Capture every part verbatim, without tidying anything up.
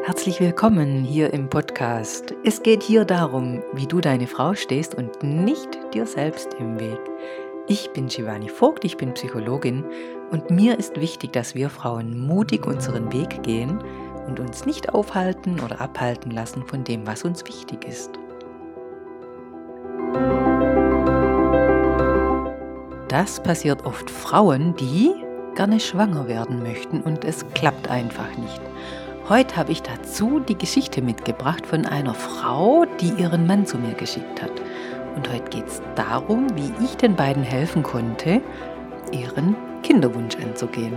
Herzlich willkommen hier im Podcast. Es geht hier darum, wie du deine Frau stehst und nicht dir selbst im Weg. Ich bin Shivani Vogt, ich bin Psychologin und mir ist wichtig, dass wir Frauen mutig unseren Weg gehen und uns nicht aufhalten oder abhalten lassen von dem, was uns wichtig ist. Das passiert oft Frauen, die gerne schwanger werden möchten und es klappt einfach nicht. Heute habe ich dazu die Geschichte mitgebracht von einer Frau, die ihren Mann zu mir geschickt hat. Und heute geht es darum, wie ich den beiden helfen konnte, ihren Kinderwunsch anzugehen.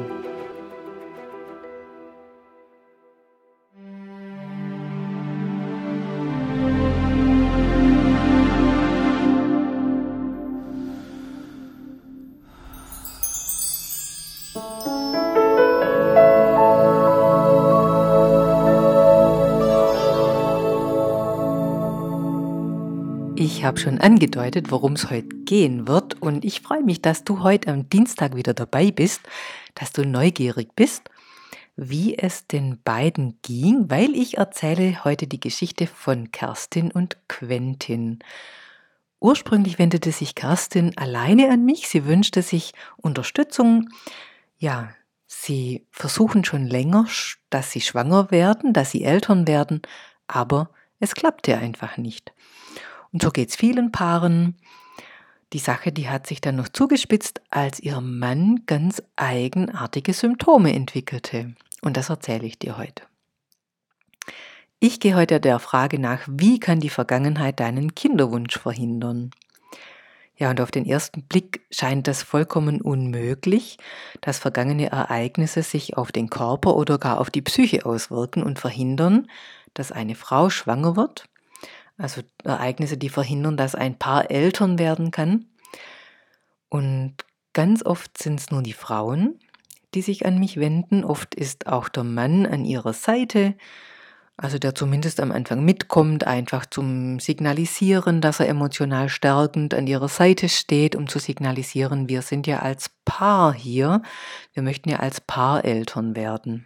Ich habe schon angedeutet, worum es heute gehen wird und ich freue mich, dass du heute am Dienstag wieder dabei bist, dass du neugierig bist, wie es den beiden ging, weil ich erzähle heute die Geschichte von Kerstin und Quentin. Ursprünglich wendete sich Kerstin alleine an mich, sie wünschte sich Unterstützung. Ja, sie versuchen schon länger, dass sie schwanger werden, dass sie Eltern werden, aber es klappte einfach nicht. Und so geht es vielen Paaren. Die Sache, die hat sich dann noch zugespitzt, als ihr Mann ganz eigenartige Symptome entwickelte. Und das erzähle ich dir heute. Ich gehe heute der Frage nach, wie kann die Vergangenheit deinen Kinderwunsch verhindern? Ja, und auf den ersten Blick scheint das vollkommen unmöglich, dass vergangene Ereignisse sich auf den Körper oder gar auf die Psyche auswirken und verhindern, dass eine Frau schwanger wird. Also Ereignisse, die verhindern, dass ein Paar Eltern werden kann. Und ganz oft sind es nur die Frauen, die sich an mich wenden. Oft ist auch der Mann an ihrer Seite, also der zumindest am Anfang mitkommt, einfach zum Signalisieren, dass er emotional stärkend an ihrer Seite steht, um zu signalisieren, wir sind ja als Paar hier, wir möchten ja als Paar Eltern werden.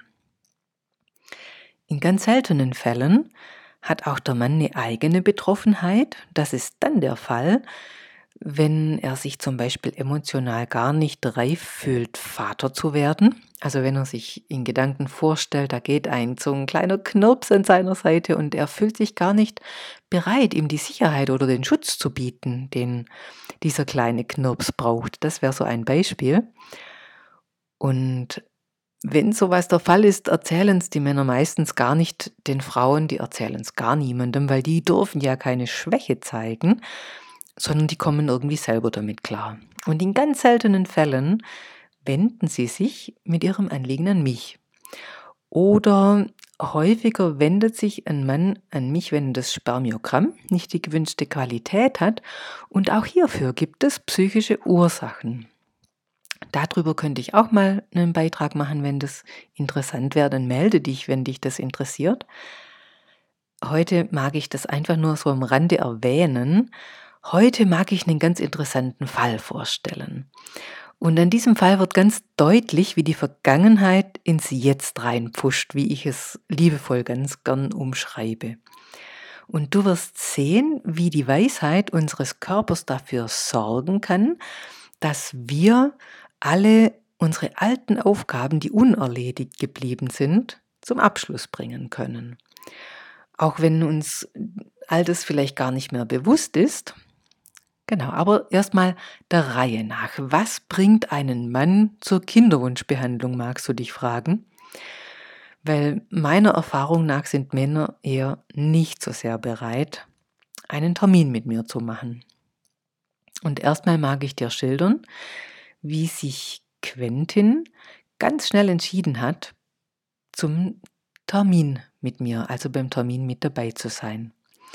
In ganz seltenen Fällen hat auch der Mann eine eigene Betroffenheit. Das ist dann der Fall, wenn er sich zum Beispiel emotional gar nicht reif fühlt, Vater zu werden. Also wenn er sich in Gedanken vorstellt, da geht ein so ein kleiner Knirps an seiner Seite und er fühlt sich gar nicht bereit, ihm die Sicherheit oder den Schutz zu bieten, den dieser kleine Knirps braucht. Das wäre so ein Beispiel. Und wenn sowas der Fall ist, erzählen es die Männer meistens gar nicht den Frauen, die erzählen es gar niemandem, weil die dürfen ja keine Schwäche zeigen, sondern die kommen irgendwie selber damit klar. Und in ganz seltenen Fällen wenden sie sich mit ihrem Anliegen an mich. Oder häufiger wendet sich ein Mann an mich, wenn das Spermiogramm nicht die gewünschte Qualität hat. Und auch hierfür gibt es psychische Ursachen. Darüber könnte ich auch mal einen Beitrag machen, wenn das interessant wäre, dann melde dich, wenn dich das interessiert. Heute mag ich das einfach nur so am Rande erwähnen. Heute mag ich einen ganz interessanten Fall vorstellen. Und an diesem Fall wird ganz deutlich, wie die Vergangenheit ins Jetzt reinpfuscht, wie ich es liebevoll ganz gern umschreibe. Und du wirst sehen, wie die Weisheit unseres Körpers dafür sorgen kann, dass wir alle unsere alten Aufgaben, die unerledigt geblieben sind, zum Abschluss bringen können. Auch wenn uns all das vielleicht gar nicht mehr bewusst ist. Genau, aber erstmal der Reihe nach. Was bringt einen Mann zur Kinderwunschbehandlung, magst du dich fragen? Weil meiner Erfahrung nach sind Männer eher nicht so sehr bereit, einen Termin mit mir zu machen. Und erstmal mag ich dir schildern, wie sich Quentin ganz schnell entschieden hat, zum Termin mit mir, also beim Termin mit dabei zu sein.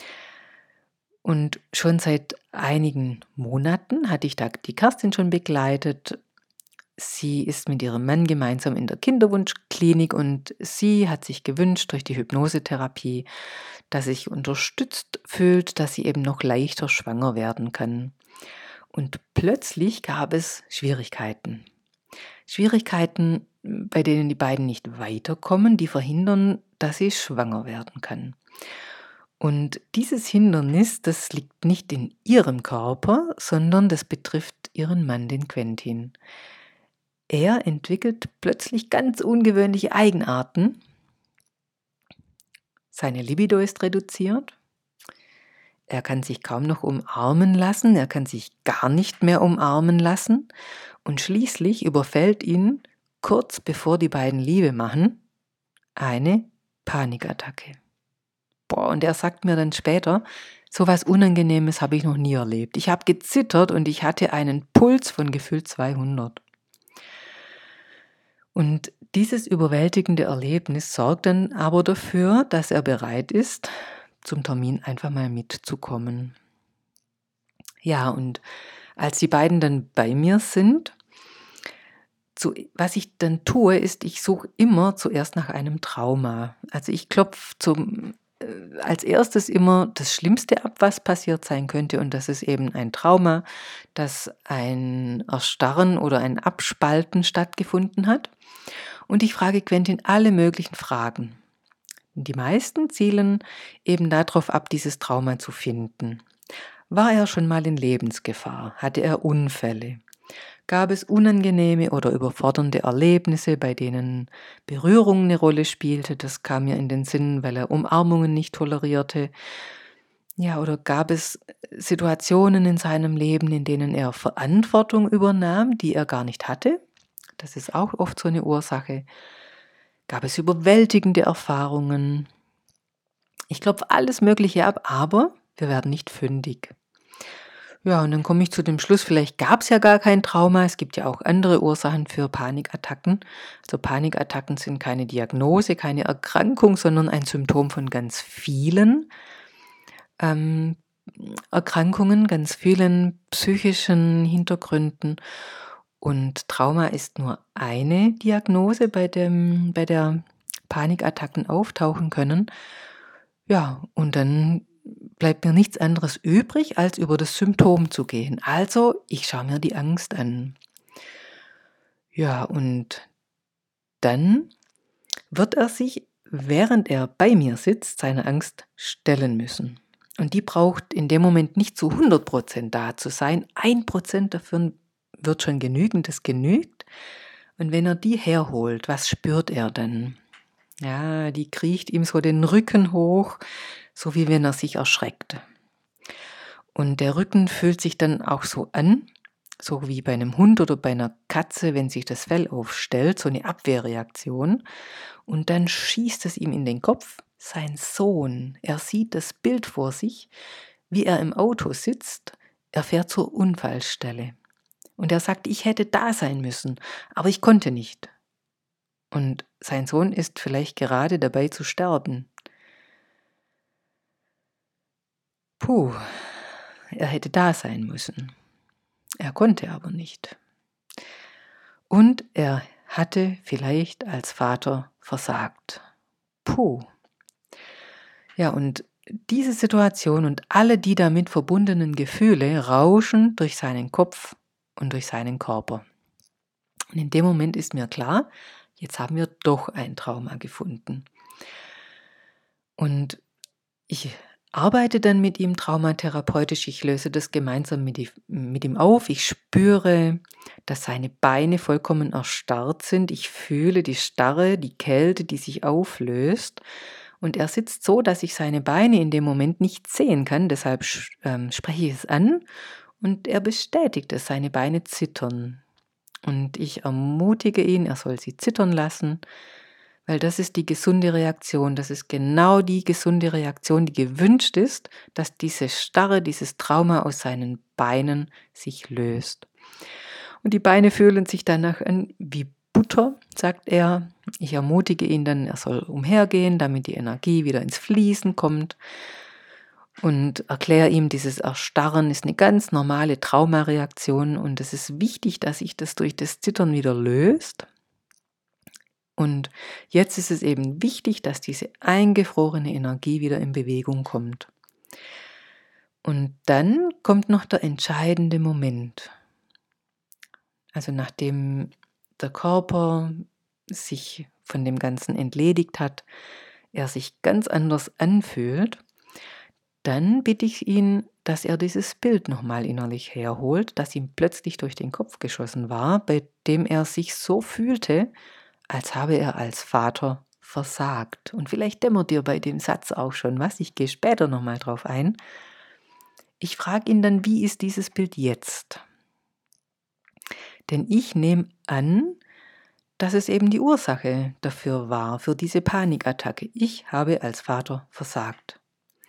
Und schon seit einigen Monaten hatte ich da die Kerstin schon begleitet. Sie ist mit ihrem Mann gemeinsam in der Kinderwunschklinik und sie hat sich gewünscht durch die Hypnosetherapie, dass sie sich unterstützt fühlt, dass sie eben noch leichter schwanger werden kann. Und plötzlich gab es Schwierigkeiten. Schwierigkeiten bei denen die beiden nicht weiterkommen, die verhindern, dass sie schwanger werden kann. Und dieses Hindernis, das liegt nicht in ihrem Körper, sondern das betrifft ihren Mann, den Quentin. Er entwickelt plötzlich ganz ungewöhnliche Eigenarten. Seine Libido ist reduziert. Er kann sich kaum noch umarmen lassen, er kann sich gar nicht mehr umarmen lassen. Und schließlich überfällt ihn, kurz bevor die beiden Liebe machen, eine Panikattacke. Boah, und er sagt mir dann später, so was Unangenehmes habe ich noch nie erlebt. Ich habe gezittert und ich hatte einen Puls von gefühlt zweihundert. Und dieses überwältigende Erlebnis sorgt dann aber dafür, dass er bereit ist, zum Termin einfach mal mitzukommen. Ja, und als die beiden dann bei mir sind, zu, was ich dann tue, ist, ich suche immer zuerst nach einem Trauma. Also ich klopfe zum äh, als erstes immer das Schlimmste ab, was passiert sein könnte, und das ist eben ein Trauma, dass ein Erstarren oder ein Abspalten stattgefunden hat. Und ich frage Quentin alle möglichen Fragen. Die meisten zielen eben darauf ab, dieses Trauma zu finden. War er schon mal in Lebensgefahr? Hatte er Unfälle? Gab es unangenehme oder überfordernde Erlebnisse, bei denen Berührung eine Rolle spielte? Das kam mir in den Sinn, weil er Umarmungen nicht tolerierte. Ja, oder gab es Situationen in seinem Leben, in denen er Verantwortung übernahm, die er gar nicht hatte? Das ist auch oft so eine Ursache. Gab es überwältigende Erfahrungen? Ich klopfe alles Mögliche ab, aber wir werden nicht fündig. Ja, und dann komme ich zu dem Schluss, vielleicht gab es ja gar kein Trauma. Es gibt ja auch andere Ursachen für Panikattacken. Also Panikattacken sind keine Diagnose, keine Erkrankung, sondern ein Symptom von ganz vielen ähm, Erkrankungen, ganz vielen psychischen Hintergründen. Und Trauma ist nur eine Diagnose, bei dem, bei der Panikattacken auftauchen können. Ja, und dann bleibt mir nichts anderes übrig, als über das Symptom zu gehen. Also, ich schaue mir die Angst an. Ja, und dann wird er sich, während er bei mir sitzt, seiner Angst stellen müssen. Und die braucht in dem Moment nicht zu hundert Prozent da zu sein. Ein Prozent davon wird schon genügen, das genügt. Und wenn er die herholt, was spürt er dann? Ja, die kriecht ihm so den Rücken hoch, so wie wenn er sich erschreckt. Und der Rücken fühlt sich dann auch so an, so wie bei einem Hund oder bei einer Katze, wenn sich das Fell aufstellt, so eine Abwehrreaktion. Und dann schießt es ihm in den Kopf. Sein Sohn, er sieht das Bild vor sich, wie er im Auto sitzt. Er fährt zur Unfallstelle. Und er sagt, ich hätte da sein müssen, aber ich konnte nicht. Und sein Sohn ist vielleicht gerade dabei zu sterben. Puh, er hätte da sein müssen. Er konnte aber nicht. Und er hatte vielleicht als Vater versagt. Puh. Ja, und diese Situation und alle die damit verbundenen Gefühle rauschen durch seinen Kopf und durch seinen Körper. Und in dem Moment ist mir klar, jetzt haben wir doch ein Trauma gefunden. Und ich arbeite dann mit ihm traumatherapeutisch, ich löse das gemeinsam mit, die, mit ihm auf. Ich spüre, dass seine Beine vollkommen erstarrt sind. Ich fühle die Starre, die Kälte, die sich auflöst. Und er sitzt so, dass ich seine Beine in dem Moment nicht sehen kann. Deshalb ähm, spreche ich es an und er bestätigt es, seine Beine zittern. Und ich ermutige ihn, er soll sie zittern lassen, weil das ist die gesunde Reaktion. Das ist genau die gesunde Reaktion, die gewünscht ist, dass diese Starre, dieses Trauma aus seinen Beinen sich löst. Und die Beine fühlen sich danach an wie Butter, sagt er. Ich ermutige ihn dann, er soll umhergehen, damit die Energie wieder ins Fließen kommt. Und erkläre ihm, dieses Erstarren ist eine ganz normale Traumareaktion und es ist wichtig, dass sich das durch das Zittern wieder löst. Und jetzt ist es eben wichtig, dass diese eingefrorene Energie wieder in Bewegung kommt. Und dann kommt noch der entscheidende Moment. Also nachdem der Körper sich von dem Ganzen entledigt hat, er sich ganz anders anfühlt, dann bitte ich ihn, dass er dieses Bild nochmal innerlich herholt, das ihm plötzlich durch den Kopf geschossen war, bei dem er sich so fühlte, als habe er als Vater versagt. Und vielleicht dämmert dir bei dem Satz auch schon was, ich gehe später nochmal drauf ein. Ich frage ihn dann, wie ist dieses Bild jetzt? Denn ich nehme an, dass es eben die Ursache dafür war, für diese Panikattacke. Ich habe als Vater versagt.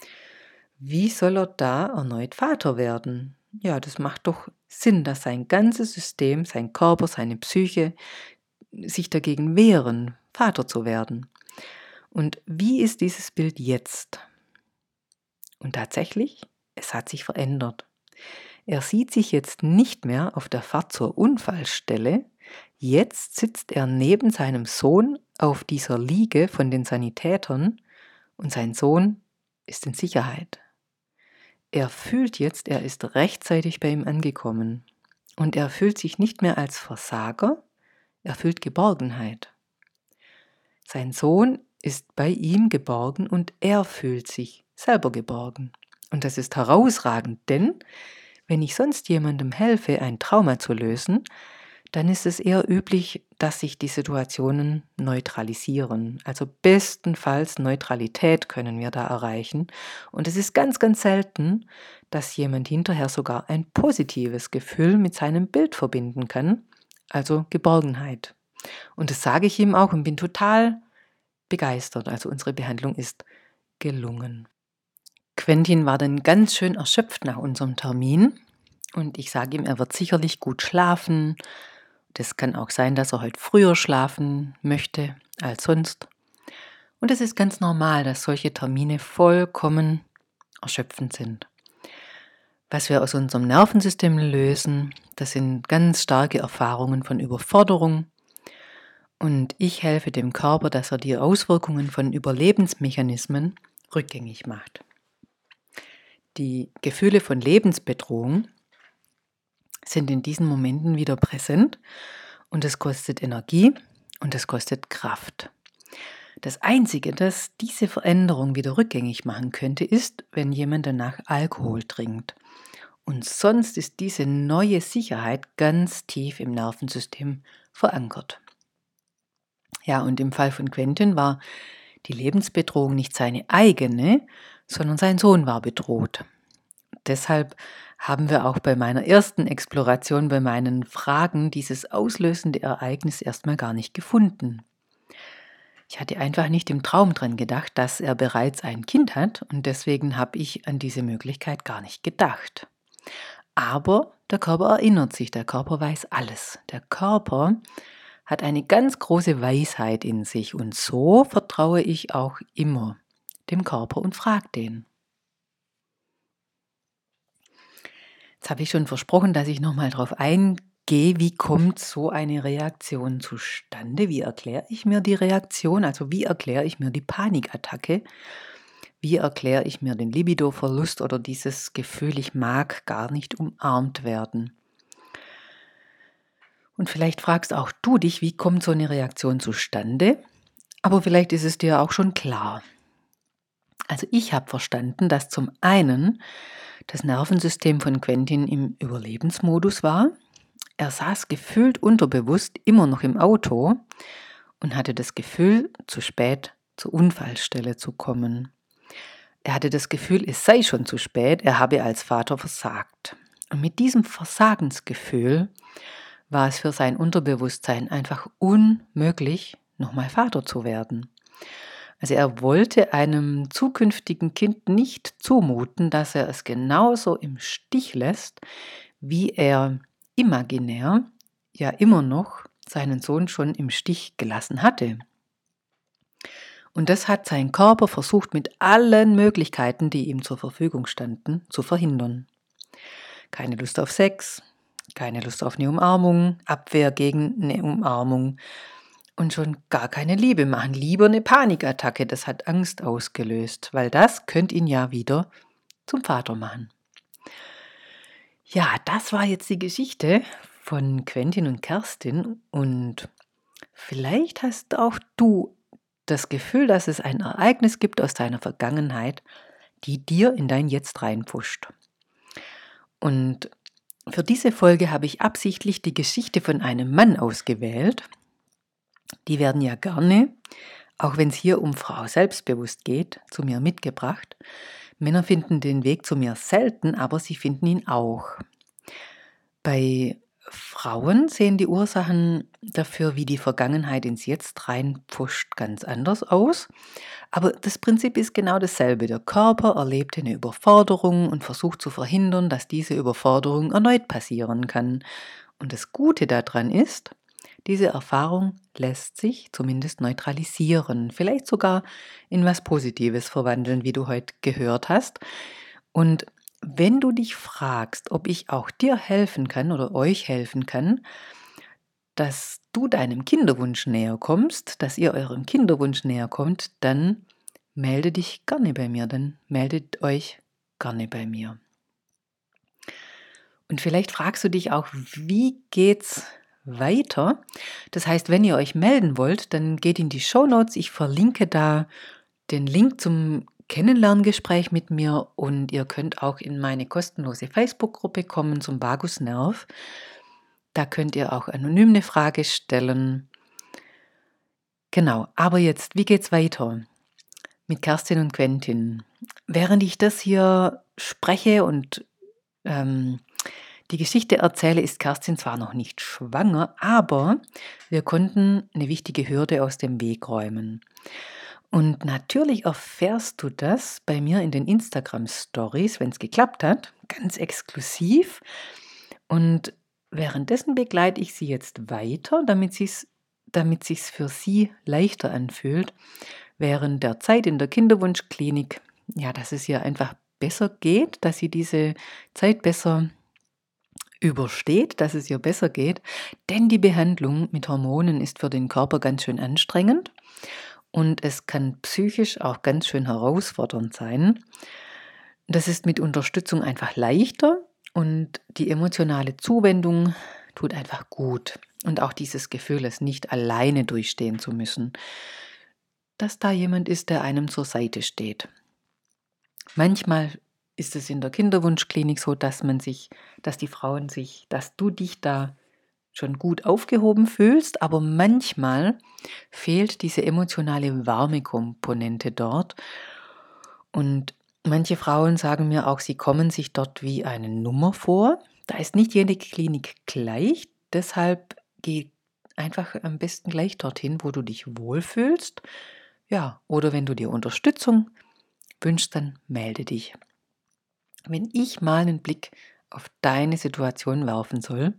Wie soll er da erneut Vater werden? Ja, das macht doch Sinn, dass sein ganzes System, sein Körper, seine Psyche sich dagegen wehren, Vater zu werden. Und wie ist dieses Bild jetzt? Und tatsächlich, es hat sich verändert. Er sieht sich jetzt nicht mehr auf der Fahrt zur Unfallstelle, jetzt sitzt er neben seinem Sohn auf dieser Liege von den Sanitätern und sein Sohn ist in Sicherheit. Er fühlt jetzt, er ist rechtzeitig bei ihm angekommen und er fühlt sich nicht mehr als Versager, er fühlt Geborgenheit. Sein Sohn ist bei ihm geborgen und er fühlt sich selber geborgen. Und das ist herausragend, denn wenn ich sonst jemandem helfe, ein Trauma zu lösen, dann ist es eher üblich, dass sich die Situationen neutralisieren. Also bestenfalls Neutralität können wir da erreichen. Und es ist ganz, ganz selten, dass jemand hinterher sogar ein positives Gefühl mit seinem Bild verbinden kann, also Geborgenheit. Und das sage ich ihm auch und bin total begeistert. Also unsere Behandlung ist gelungen. Quentin war dann ganz schön erschöpft nach unserem Termin und ich sage ihm, er wird sicherlich gut schlafen. Das kann auch sein, dass er heute früher schlafen möchte als sonst. Und es ist ganz normal, dass solche Termine vollkommen erschöpfend sind. Was wir aus unserem Nervensystem lösen, das sind ganz starke Erfahrungen von Überforderung. Und ich helfe dem Körper, dass er die Auswirkungen von Überlebensmechanismen rückgängig macht. Die Gefühle von Lebensbedrohung sind in diesen Momenten wieder präsent und es kostet Energie und es kostet Kraft. Das Einzige, das diese Veränderung wieder rückgängig machen könnte, ist, wenn jemand danach Alkohol trinkt. Und sonst ist diese neue Sicherheit ganz tief im Nervensystem verankert. Ja, und im Fall von Quentin war die Lebensbedrohung nicht seine eigene, sondern sein Sohn war bedroht. Deshalb haben wir auch bei meiner ersten Exploration, bei meinen Fragen, dieses auslösende Ereignis erstmal gar nicht gefunden. Ich hatte einfach nicht im Traum dran gedacht, dass er bereits ein Kind hat und deswegen habe ich an diese Möglichkeit gar nicht gedacht. Aber der Körper erinnert sich, der Körper weiß alles. Der Körper hat eine ganz große Weisheit in sich und so vertraue ich auch immer dem Körper und frage den. Jetzt habe ich schon versprochen, dass ich nochmal darauf eingehe, wie kommt so eine Reaktion zustande? Wie erkläre ich mir die Reaktion? Also wie erkläre ich mir die Panikattacke? Wie erkläre ich mir den Libidoverlust oder dieses Gefühl, ich mag gar nicht umarmt werden? Und vielleicht fragst auch du dich, wie kommt so eine Reaktion zustande? Aber vielleicht ist es dir auch schon klar. Also ich habe verstanden, dass zum einen das Nervensystem von Quentin im Überlebensmodus war. Er saß gefühlt unterbewusst immer noch im Auto und hatte das Gefühl, zu spät zur Unfallstelle zu kommen. Er hatte das Gefühl, es sei schon zu spät, er habe als Vater versagt. Und mit diesem Versagensgefühl war es für sein Unterbewusstsein einfach unmöglich, nochmal Vater zu werden. Also er wollte einem zukünftigen Kind nicht zumuten, dass er es genauso im Stich lässt, wie er imaginär ja immer noch seinen Sohn schon im Stich gelassen hatte. Und das hat sein Körper versucht, mit allen Möglichkeiten, die ihm zur Verfügung standen, zu verhindern. Keine Lust auf Sex, keine Lust auf eine Umarmung, Abwehr gegen eine Umarmung und schon gar keine Liebe machen. Lieber eine Panikattacke, das hat Angst ausgelöst, weil das könnte ihn ja wieder zum Vater machen. Ja, das war jetzt die Geschichte von Quentin und Kerstin und Vielleicht hast auch du das Gefühl, dass es ein Ereignis gibt aus deiner Vergangenheit, die dir in dein Jetzt reinpusht. Und für diese Folge habe ich absichtlich die Geschichte von einem Mann ausgewählt. Die werden ja gerne, auch wenn es hier um Frau selbstbewusst geht, zu mir mitgebracht. Männer finden den Weg zu mir selten, aber sie finden ihn auch. Bei Frauen sehen die Ursachen dafür, wie die Vergangenheit ins Jetzt reinpfuscht, ganz anders aus. Aber das Prinzip ist genau dasselbe. Der Körper erlebt eine Überforderung und versucht zu verhindern, dass diese Überforderung erneut passieren kann. Und das Gute daran ist, diese Erfahrung lässt sich zumindest neutralisieren, vielleicht sogar in was Positives verwandeln, wie du heute gehört hast. Und wenn du dich fragst, ob ich auch dir helfen kann oder euch helfen kann, dass du deinem Kinderwunsch näher kommst, dass ihr eurem Kinderwunsch näher kommt, dann melde dich gerne bei mir, dann meldet euch gerne bei mir. Und vielleicht fragst du dich auch, wie geht's weiter? Das heißt, wenn ihr euch melden wollt, dann geht in die Shownotes. Ich verlinke da den Link zum Kennenlerngespräch mit mir und ihr könnt auch in meine kostenlose Facebook-Gruppe kommen zum Vagusnerv. Da könnt ihr auch anonym eine Frage stellen. Genau, aber jetzt, wie geht's weiter mit Kerstin und Quentin? Während ich das hier spreche und ähm, die Geschichte erzähle, ist Kerstin zwar noch nicht schwanger, aber wir konnten eine wichtige Hürde aus dem Weg räumen. Und natürlich erfährst du das bei mir in den Instagram-Stories, wenn es geklappt hat, ganz exklusiv. Und währenddessen begleite ich sie jetzt weiter, damit es damit sich's für sie leichter anfühlt, während der Zeit in der Kinderwunschklinik, ja, dass es ihr einfach besser geht, dass sie diese Zeit besser übersteht, dass es ihr besser geht, denn die Behandlung mit Hormonen ist für den Körper ganz schön anstrengend. Und es kann psychisch auch ganz schön herausfordernd sein. Das ist mit Unterstützung einfach leichter und die emotionale Zuwendung tut einfach gut. Und auch dieses Gefühl, es nicht alleine durchstehen zu müssen, dass da jemand ist, der einem zur Seite steht. Manchmal ist es in der Kinderwunschklinik so, dass man sich, dass die Frauen sich, dass du dich da schon gut aufgehoben fühlst, aber manchmal fehlt diese emotionale Wärmekomponente dort. Und manche Frauen sagen mir auch, sie kommen sich dort wie eine Nummer vor. Da ist nicht jede Klinik gleich, deshalb geh einfach am besten gleich dorthin, wo du dich wohlfühlst. Ja, oder wenn du dir Unterstützung wünschst, dann melde dich. Wenn ich mal einen Blick auf deine Situation werfen soll,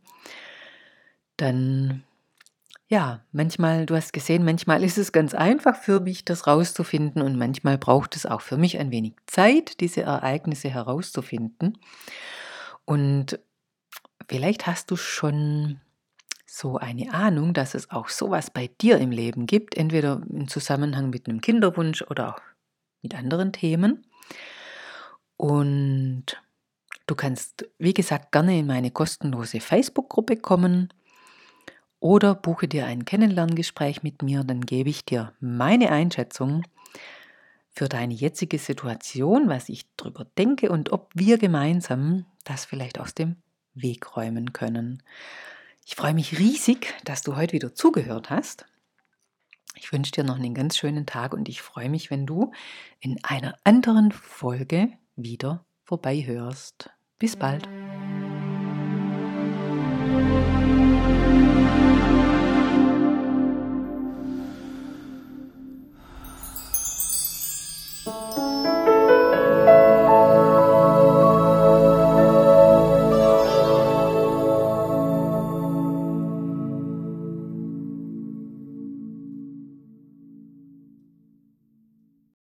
dann, ja, manchmal, du hast gesehen, manchmal ist es ganz einfach für mich, das rauszufinden und manchmal braucht es auch für mich ein wenig Zeit, diese Ereignisse herauszufinden. Und vielleicht hast du schon so eine Ahnung, dass es auch sowas bei dir im Leben gibt, entweder im Zusammenhang mit einem Kinderwunsch oder auch mit anderen Themen. Und du kannst, wie gesagt, gerne in meine kostenlose Facebook-Gruppe kommen oder buche dir ein Kennenlerngespräch mit mir, dann gebe ich dir meine Einschätzung für deine jetzige Situation, was ich darüber denke und ob wir gemeinsam das vielleicht aus dem Weg räumen können. Ich freue mich riesig, dass du heute wieder zugehört hast. Ich wünsche dir noch einen ganz schönen Tag und ich freue mich, wenn du in einer anderen Folge wieder vorbeihörst. Bis bald.